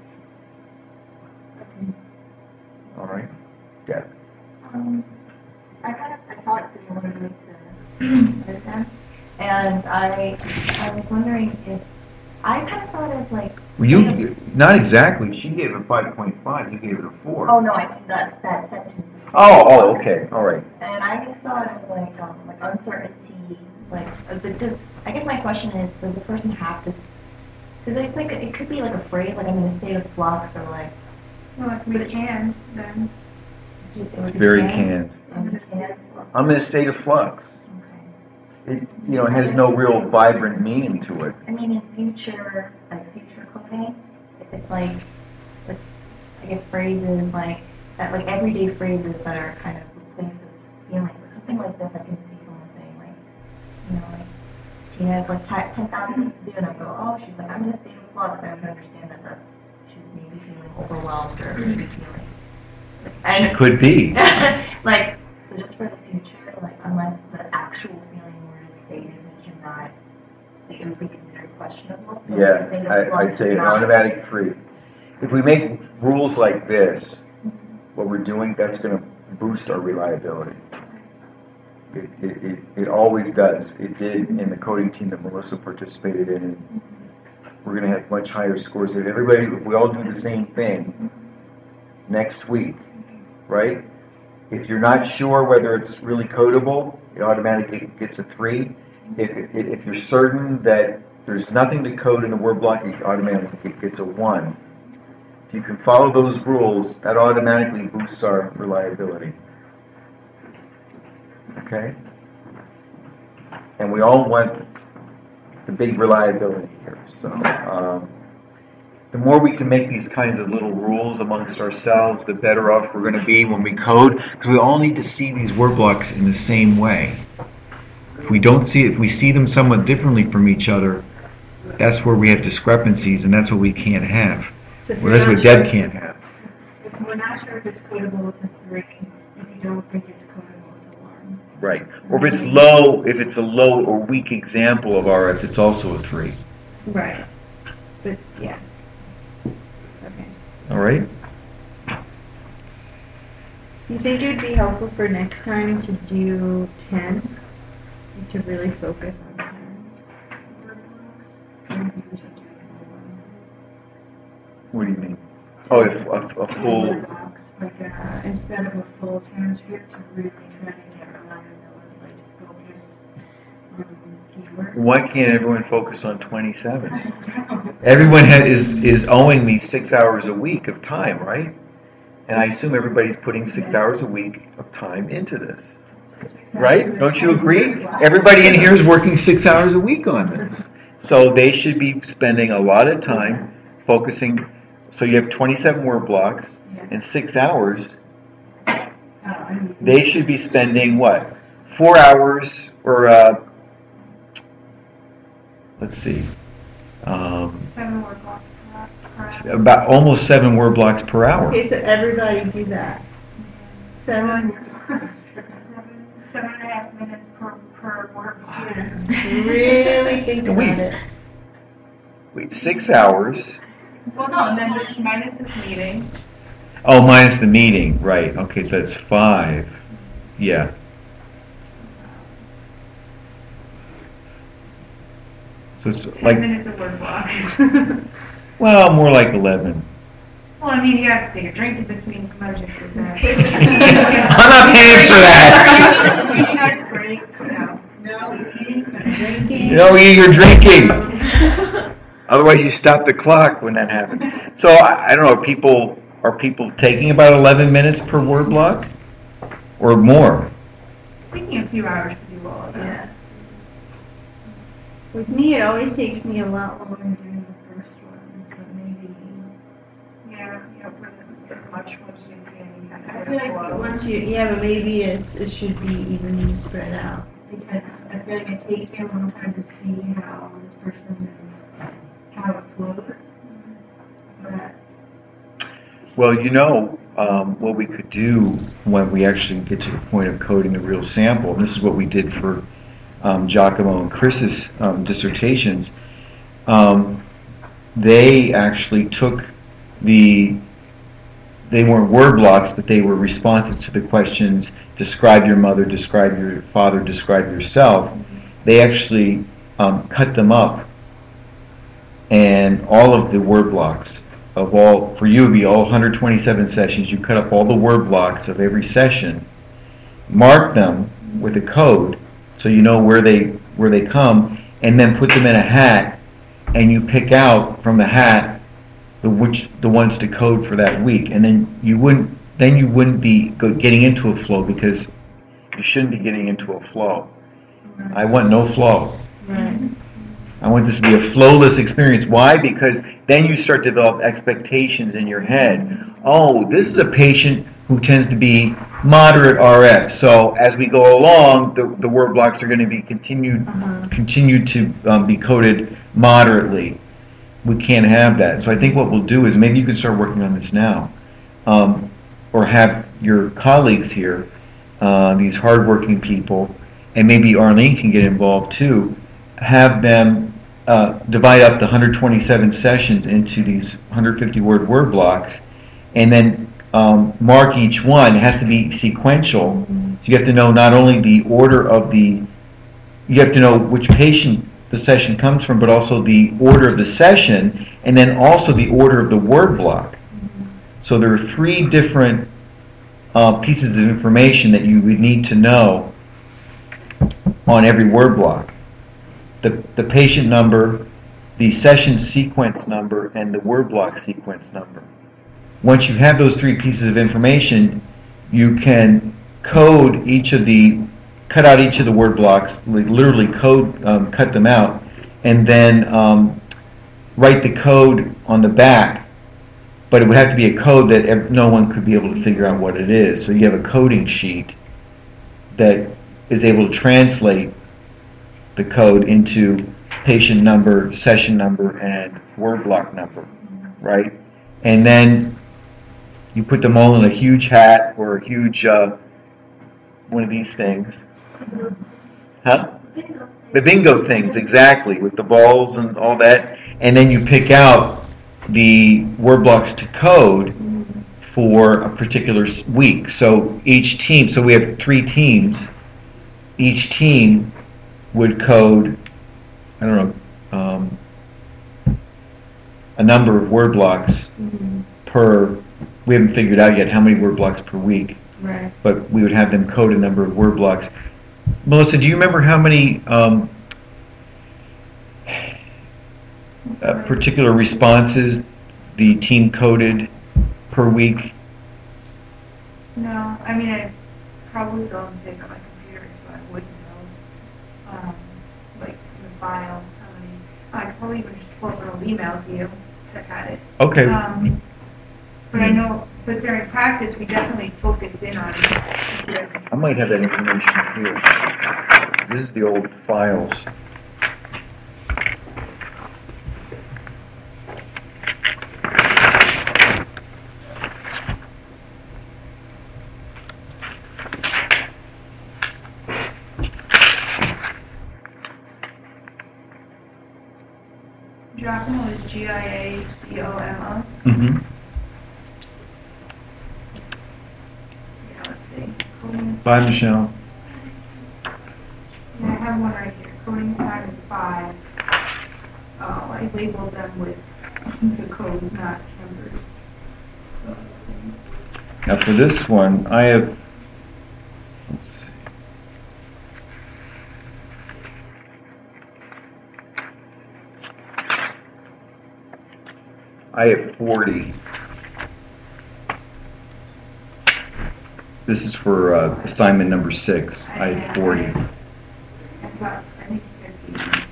Okay. All right. Yeah. Um, I kind of, I saw it similarly to Thursday, and I, I was wondering if, I kind of saw it as like. Well, you not exactly. She gave it a five point five. You gave it a four. Oh, no, I mean that, that sentence. Oh, oh, okay. All right. And I just saw it as like, um, like uncertainty, like, uh, but just, I guess my question is, does the person have to, because it's like, it could be like a phrase, like I'm in a state of flux, or like. Well, if we can, then. it It's would be very canned. canned. Um, canned. I'm in a state of flux. Okay. It, you know, it has no real vibrant meaning to it. I mean, in future, like future coding, if it's like, with, I guess phrases like, that, like everyday phrases that are kind of replace this feeling, like something like this, I can see someone saying like, you know, like, Tina has like ten thousand things to do, and I go, oh, she's like, I'm in a state of flux, I would understand that that's, she's maybe feeling overwhelmed, or maybe feeling, like, She and, could be. like, so just for the future, like, unless the actual feeling word is stated, we cannot, like, it would be considered questionable. So the Yeah, state of I, I'd flux say is an not- automatic three. If we make rules like this, what we're doing, that's going to boost our reliability. It, it, it, it always does. It did in the coding team that Melissa participated in. we're going to have much higher scores. If everybody, if we all do the same thing next week, right? If you're not sure whether it's really codable, it automatically gets a three. If, if, if you're certain that there's nothing to code in the word block, it automatically gets a one. If you can follow those rules, that automatically boosts our reliability. Okay? And we all want the big reliability here. So um, the more we can make these kinds of little rules amongst ourselves, the better off we're going to be when we code, because we all need to see these word blocks in the same way. If we don't see it, if we see them somewhat differently from each other, that's where we have discrepancies, and that's what we can't have. So if Well, you're that's not what sure- Deb can't have. If we're not sure if it's codable, it's a three. If you don't think it's codable, it's a one. Right. Or if it's low, if it's a low or weak example of R F, it's also a three. Right. But, yeah. Okay. All right? Do you think it would be helpful for next time to do ten? To really focus on ten? Word blocks. Maybe we should do one. What do you mean? Oh, if a, a full. Word blocks, like uh, instead of a full transcript, to really try to get reliability, like focus on keywords. Why can't everyone focus on twenty-seven? I don't know. Everyone has, is is owing me six hours a week of time, right? And I assume everybody's putting six hours a week of time into this, right? Don't you agree? Everybody in here is working six hours a week on this, so they should be spending a lot of time focusing. So you have twenty-seven word blocks and six hours. They should be spending what? Four hours or uh, let's see. Um, Seven word blocks per hour. about almost seven word blocks per hour. Okay, so everybody do that. Seven. Seven, seven and a half minutes per, per word block. Really think Wait. about it. Wait, six hours. Well, no, and then there's minus this meeting. Oh, minus the meeting, right? Okay, so that's five. Yeah. So it's Ten like, minutes of word block. well, more like eleven. Well, I mean, you have to take a drink in between some other things. I'm not paying for that. Maybe not break, you know. No eating, no drinking. You know, you're drinking. Otherwise, you stop the clock when that happens. So I, I don't know. Are people are people taking about eleven minutes per word block, or more? Taking a few hours to do all of that. Yeah. With me, it always takes me a lot What longer. I'm doing the first ones, but maybe. Yeah, you know, for as much once you get any kind I of feel like flow. once you, yeah, but maybe it's it should be evenly spread out. Because I feel like it takes me a long time to see how this person is, how it flows. But Well, you know, um, what we could do when we actually get to the point of coding the real sample, and this is what we did for um, Giacomo and Chris's um, dissertations, um, they actually took the, they weren't word blocks, but they were responses to the questions, describe your mother, describe your father, describe yourself. They actually um, cut them up, and all of the word blocks of all, for you it would be all one hundred twenty-seven sessions, you cut up all the word blocks of every session, mark them with a code so you know where they where they come, and then put them in a hat, and you pick out from the hat the which the ones to code for that week, and then you wouldn't then you wouldn't be go, getting into a flow, because you shouldn't be getting into a flow. I want no flow. Right. I want this to be a flowless experience. Why? Because then you start to develop expectations in your head. Oh, this is a patient who tends to be moderate R F. So as we go along, the, the word blocks are going to be continued Uh-huh. continued to um, be coded moderately. We can't have that. So I think what we'll do is maybe you can start working on this now, um, or have your colleagues here, uh, these hardworking people, and maybe Arlene can get involved too. Have them uh, divide up the one hundred twenty-seven sessions into these one hundred fifty word word blocks, and then um, mark each one. It has to be sequential. So you have to know not only the order of the, you have to know which patient the session comes from, but also the order of the session, and then also the order of the word block. So there are three different uh, pieces of information that you would need to know on every word block. The, the patient number, the session sequence number, and the word block sequence number. Once you have those three pieces of information, you can code each of the, cut out each of the word blocks, like literally code, um, cut them out, and then um, write the code on the back. But it would have to be a code that ev- no one could be able to figure out what it is. So you have a coding sheet that is able to translate the code into patient number, session number, and word block number, right? And then you put them all in a huge hat or a huge, uh, one of these things. Huh? The bingo things, exactly, with the balls and all that. And then you pick out the word blocks to code for a particular s- week. So each team, so we have three teams. Each team would code, I don't know, um, a number of word blocks per, we haven't figured out yet how many word blocks per week, Right. but we would have them code a number of word blocks. Melissa, do you remember how many um, uh, particular responses the team coded per week? No, I mean, I probably still have to take on my computer, so I wouldn't know, um, like, in the file, how many, I could probably even just pull up an old email to you, check at it. Okay. Um, but I know, but during practice, we definitely focused in on it. I might have that information here. This is the old files. Giacomo is G I A C O M O. Mm-hmm. Yeah, let's see. Coding Bye, Michelle. Yeah, I have one right here. Coding assignment five. Oh, I labeled them with the codes, not numbers. So let's see. Now for this one, I have. Let's see. I have forty. This is for uh, assignment number six. I have forty. I've got, I think, fifty.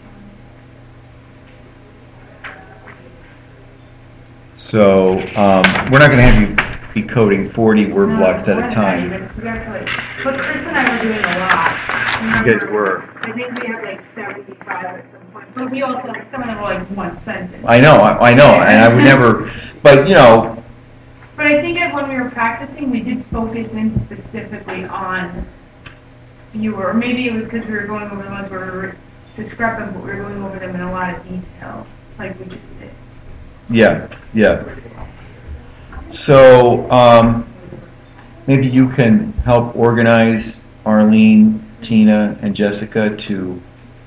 So um, we're not going to have you be coding forty word No, blocks at more a than time. that even. We got to like, but Chris and I were doing a lot. You guys Remember? were. I think we had like seventy-five at some point, but we also, like, some of them were like one sentence. I know, I, I know, and I would never. But you know, But I think that when we were practicing, we did focus in specifically on fewer, or maybe it was because we were going over the ones where we were discrepant, but we were going over them in a lot of detail, like we just did. yeah, yeah. So um, maybe you can help organize Arlene, Tina, and Jessica to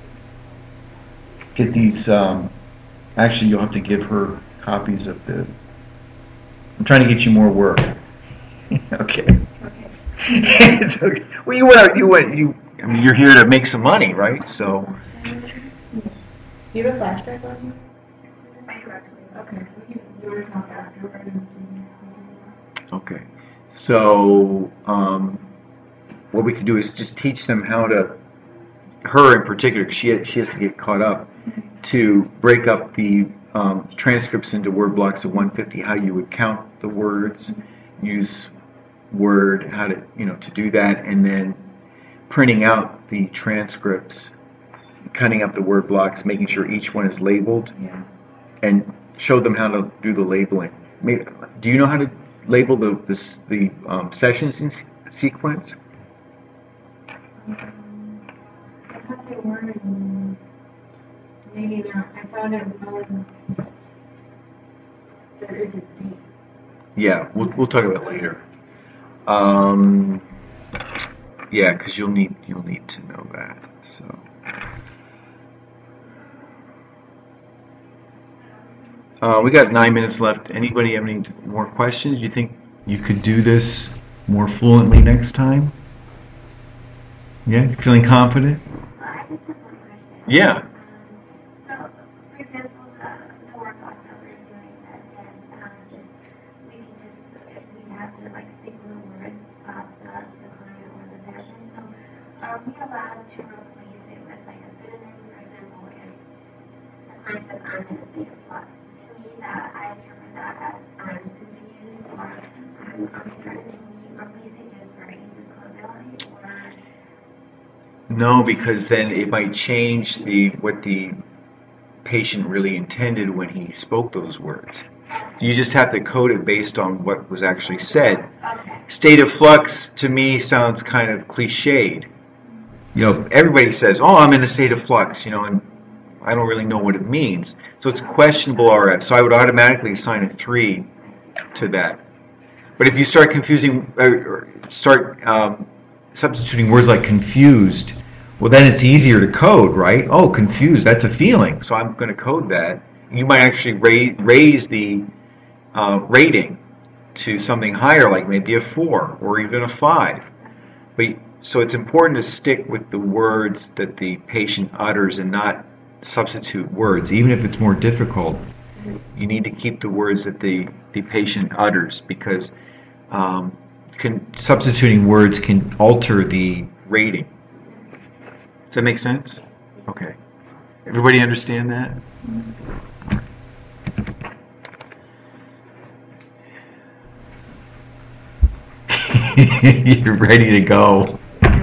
get these. Um, actually, you'll have to give her copies of the. I'm trying to get you more work. Okay. Okay. It's okay. Well, you went. You went. You. I mean, you're here to make some money, right? So. Do you have a flash drive on you? Okay. We can, you want to talk afterward? Okay. So, um, what we can do is just teach them how to, her in particular, 'cause she, she has to get caught up, to break up the um, transcripts into word blocks of one hundred fifty, how you would count the words, use Word, how to, you know, to do that, and then printing out the transcripts, cutting up the word blocks, making sure each one is labeled, Yeah. and show them how to do the labeling. Maybe, do you know how to label the the, the um, sessions in s- sequence? Um, I thought they were in, maybe not, I thought it was, there is a date. Yeah, we'll we'll talk about it later. Um, yeah, because you'll need you'll need to know that. So, Uh, we got nine minutes left. Anybody have any more questions? You think You could do this more fluently next time? Yeah, you feeling confident? I just have one question. Yeah. Um, so, for example, the, the workout that we're doing that then, um, if we can just, if we have to like stick to the words of the, the client or the therapist, so are we allowed to replace it with like a synonym? For example, if the client says I'm in a state of flux, to me that I interpret that as I'm confused or I'm uncertain. Can we replace it just for ease of colloquiality or? No, because then it might change the what the patient really intended when he spoke those words. You just have to code it based on what was actually said. Okay. State of flux to me sounds kind of cliched. You know, everybody says, "Oh, I'm in a state of flux," you know, and I don't really know what it means. So it's questionable R F. So I would automatically assign a three to that. But if you start confusing, uh, or start um, Substituting words like confused, well, then it's easier to code, right? Oh, confused, that's a feeling. so I'm going to code that. You might actually raise, raise the uh, rating to something higher, like maybe a four or even a five. But so it's important to stick with the words that the patient utters and not substitute words, Even if it's more difficult. you need to keep the words that the, the patient utters because um, can, Substituting words can alter the rating. Does that make sense? Okay. Everybody understand that? You're ready to go.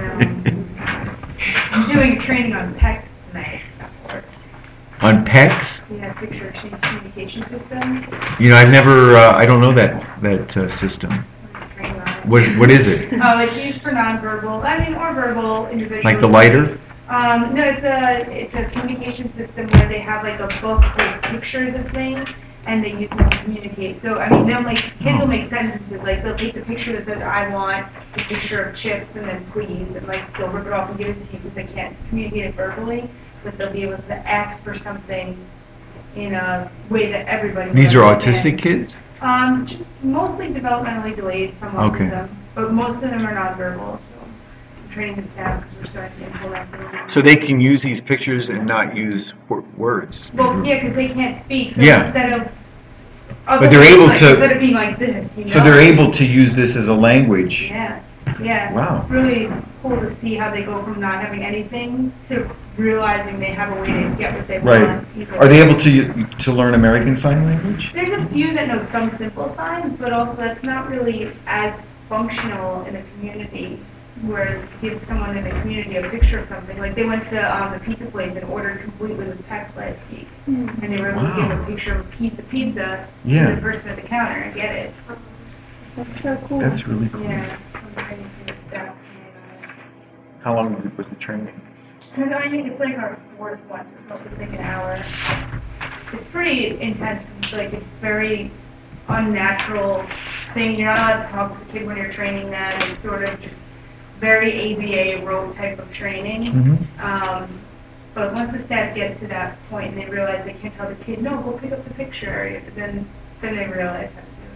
I'm doing training on P E Cs tonight. On P E Cs? We have picture exchange communication systems. You know, I've never, uh, I don't know that that uh, system. Training on it. What What is it? Oh, it's used for nonverbal, I mean, or verbal individuals. Like the lighter? Um, no, it's a it's a communication system where they have like a book with pictures of things, and they use them to communicate. So I mean, they'll make kids will make sentences like they'll take the picture that says "I want," the picture of chips, and then "please," and like they'll rip it off and give it to you because they can't communicate it verbally, but they'll be able to ask for something in a way that everybody. These are understand. autistic kids? Um, just mostly developmentally delayed, some Okay. autism, but most of them are nonverbal. So I'm training the staff because we're starting to implement them. So they can use these pictures and not use w- words. Well, yeah, because they can't speak, so Yeah. instead of. But they're able like, to- Instead of being like this, you know? So they're able to use this as a language. Yeah, yeah. Wow. It's really cool to see how they go from not having anything to realizing they have a way to get what they Right. want easily. Are they able to to learn American Sign Language? There's a few that know some simple signs, but also that's not really as functional in a community. Whereas give someone in the community a picture of something, like they went to um, the pizza place and ordered completely with text last week, and they were able to give Wow. a picture of a piece of pizza Yeah. to the person at the counter and get it. That's so cool. That's really cool. Yeah, some training to the staff. How long was the training? So I think it's like our fourth one, so it's hopefully like an hour. It's pretty intense, 'cause it's like a very unnatural thing. You're not allowed to talk to the kid when you're training them. It's sort of just very A B A rote type of training. Mhm. Um, but once the staff get to that point and they realize they can't tell the kid, no, go pick up the picture, then then they realize how to do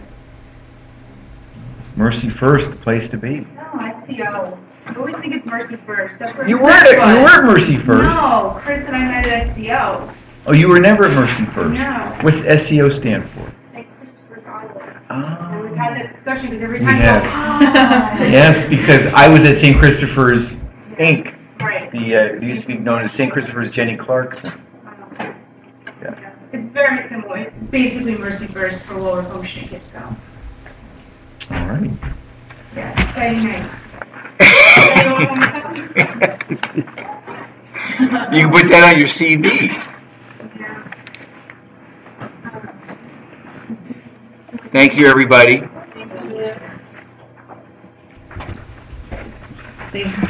Mercy First, the place to be. it. No, S E O. I always think it's Mercy First. That's where You Chris were at, you was. were at Mercy First. No, Chris and I met at S E O. Oh, you were never at Mercy First. No. What's S E O stand for? Saint Christopher's Island. Ah. And we've had that discussion because every We time. have. Oh. Yes, because I was at Saint Christopher's Incorporated. Right. The uh, it used to be known as Saint Christopher's Jenny Clarkson. Um, yeah. It's very similar. It's basically Mercy First for lower functioning kids, so. All right. Yeah, exciting night. You can put that on your C V. Thank you, everybody. Thank you. Thanks.